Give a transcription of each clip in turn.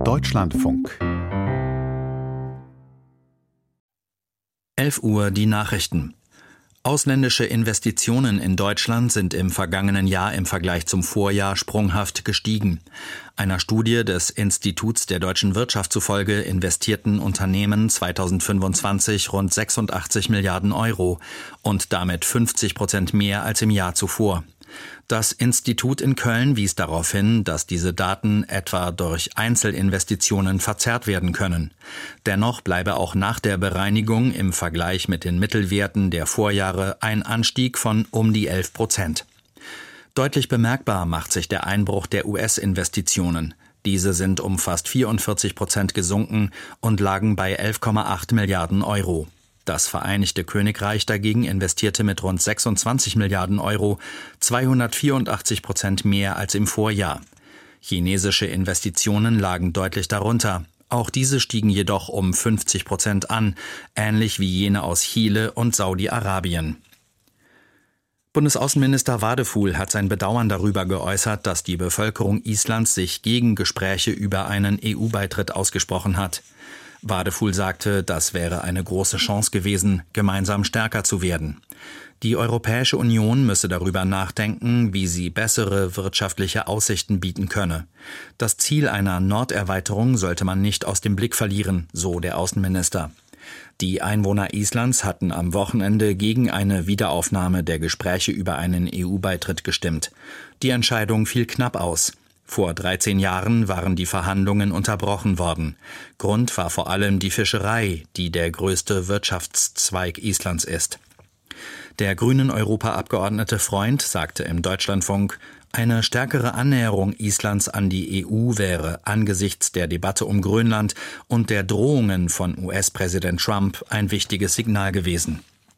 Deutschlandfunk. 11 Uhr die Nachrichten. Ausländische Investitionen in Deutschland sind im vergangenen Jahr im Vergleich zum Vorjahr sprunghaft gestiegen. Einer Studie des Instituts der deutschen Wirtschaft zufolge investierten Unternehmen 2025 rund 86 Milliarden Euro und damit 50% mehr als im Jahr zuvor. Das Institut in Köln wies darauf hin, dass diese Daten etwa durch Einzelinvestitionen verzerrt werden können. Dennoch bleibe auch nach der Bereinigung im Vergleich mit den Mittelwerten der Vorjahre ein Anstieg von um die 11%. Deutlich bemerkbar macht sich der Einbruch der US-Investitionen. Diese sind um fast 44% gesunken und lagen bei 11,8 Milliarden Euro. Das Vereinigte Königreich dagegen investierte mit rund 26 Milliarden Euro 284% mehr als im Vorjahr. Chinesische Investitionen lagen deutlich darunter. Auch diese stiegen jedoch um 50% an, ähnlich wie jene aus Chile und Saudi-Arabien. Bundesaußenminister Wadefuhl hat sein Bedauern darüber geäußert, dass die Bevölkerung Islands sich gegen Gespräche über einen EU-Beitritt ausgesprochen hat. Wadefuhl sagte, das wäre eine große Chance gewesen, gemeinsam stärker zu werden. Die Europäische Union müsse darüber nachdenken, wie sie bessere wirtschaftliche Aussichten bieten könne. Das Ziel einer Norderweiterung sollte man nicht aus dem Blick verlieren, so der Außenminister. Die Einwohner Islands hatten am Wochenende gegen eine Wiederaufnahme der Gespräche über einen EU-Beitritt gestimmt. Die Entscheidung fiel knapp aus. Vor 13 Jahren waren die Verhandlungen unterbrochen worden. Grund war vor allem die Fischerei, die der größte Wirtschaftszweig Islands ist. Der grünen Europaabgeordnete Freund sagte im Deutschlandfunk, eine stärkere Annäherung Islands an die EU wäre angesichts der Debatte um Grönland und der Drohungen von US-Präsident Trump ein wichtiges Signal gewesen.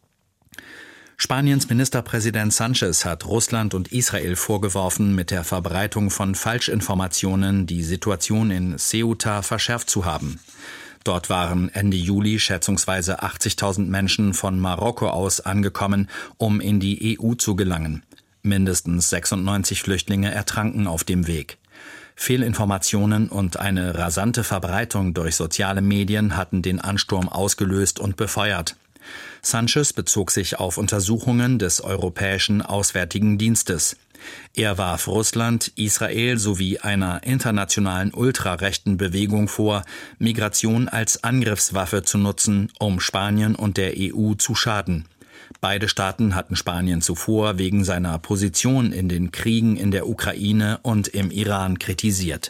Spaniens Ministerpräsident Sánchez hat Russland und Israel vorgeworfen, mit der Verbreitung von Falschinformationen die Situation in Ceuta verschärft zu haben. Dort waren Ende Juli schätzungsweise 80.000 Menschen von Marokko aus angekommen, um in die EU zu gelangen. Mindestens 96 Flüchtlinge ertranken auf dem Weg. Fehlinformationen und eine rasante Verbreitung durch soziale Medien hatten den Ansturm ausgelöst und befeuert. Sánchez bezog sich auf Untersuchungen des Europäischen Auswärtigen Dienstes. Er warf Russland, Israel sowie einer internationalen ultrarechten Bewegung vor, Migration als Angriffswaffe zu nutzen, um Spanien und der EU zu schaden. Beide Staaten hatten Spanien zuvor wegen seiner Position in den Kriegen in der Ukraine und im Iran kritisiert.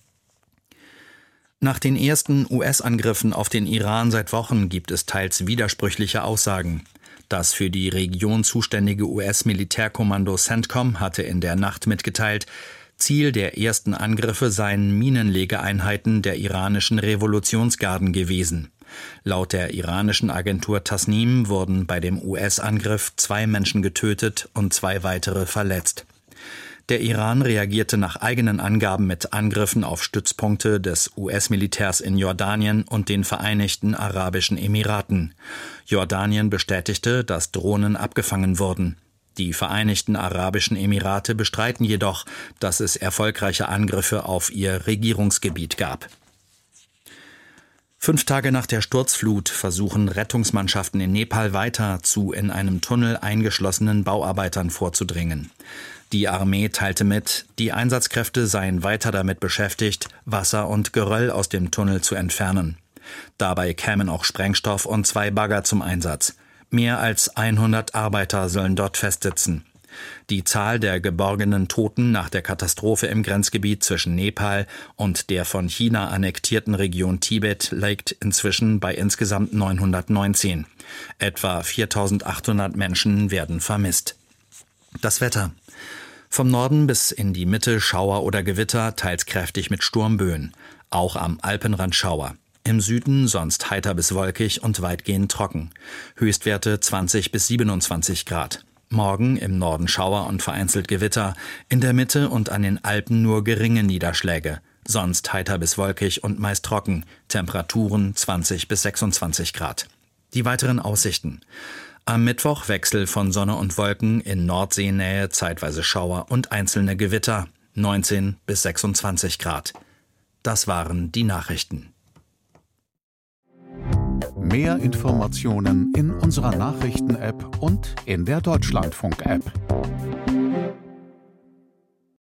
Nach den ersten US-Angriffen auf den Iran seit Wochen gibt es teils widersprüchliche Aussagen. Das für die Region zuständige US-Militärkommando CENTCOM hatte in der Nacht mitgeteilt, Ziel der ersten Angriffe seien Minenlegeeinheiten der iranischen Revolutionsgarden gewesen. Laut der iranischen Agentur Tasnim wurden bei dem US-Angriff 2 Menschen getötet und 2 weitere verletzt. Der Iran reagierte nach eigenen Angaben mit Angriffen auf Stützpunkte des US-Militärs in Jordanien und den Vereinigten Arabischen Emiraten. Jordanien bestätigte, dass Drohnen abgefangen wurden. Die Vereinigten Arabischen Emirate bestreiten jedoch, dass es erfolgreiche Angriffe auf ihr Regierungsgebiet gab. 5 Tage nach der Sturzflut versuchen Rettungsmannschaften in Nepal weiter zu in einem Tunnel eingeschlossenen Bauarbeitern vorzudringen. Die Armee teilte mit, die Einsatzkräfte seien weiter damit beschäftigt, Wasser und Geröll aus dem Tunnel zu entfernen. Dabei kämen auch Sprengstoff und 2 Bagger zum Einsatz. Mehr als 100 Arbeiter sollen dort festsitzen. Die Zahl der geborgenen Toten nach der Katastrophe im Grenzgebiet zwischen Nepal und der von China annektierten Region Tibet liegt inzwischen bei insgesamt 919. Etwa 4.800 Menschen werden vermisst. Das Wetter. Vom Norden bis in die Mitte Schauer oder Gewitter, teils kräftig mit Sturmböen. Auch am Alpenrand Schauer. Im Süden sonst heiter bis wolkig und weitgehend trocken. Höchstwerte 20 bis 27 Grad. Morgen im Norden Schauer und vereinzelt Gewitter. In der Mitte und an den Alpen nur geringe Niederschläge. Sonst heiter bis wolkig und meist trocken. Temperaturen 20 bis 26 Grad. Die weiteren Aussichten. Am Mittwoch Wechsel von Sonne und Wolken, in Nordseenähe zeitweise Schauer und einzelne Gewitter, 19 bis 26 Grad. Das waren die Nachrichten. Mehr Informationen in unserer Nachrichten-App und in der Deutschlandfunk-App.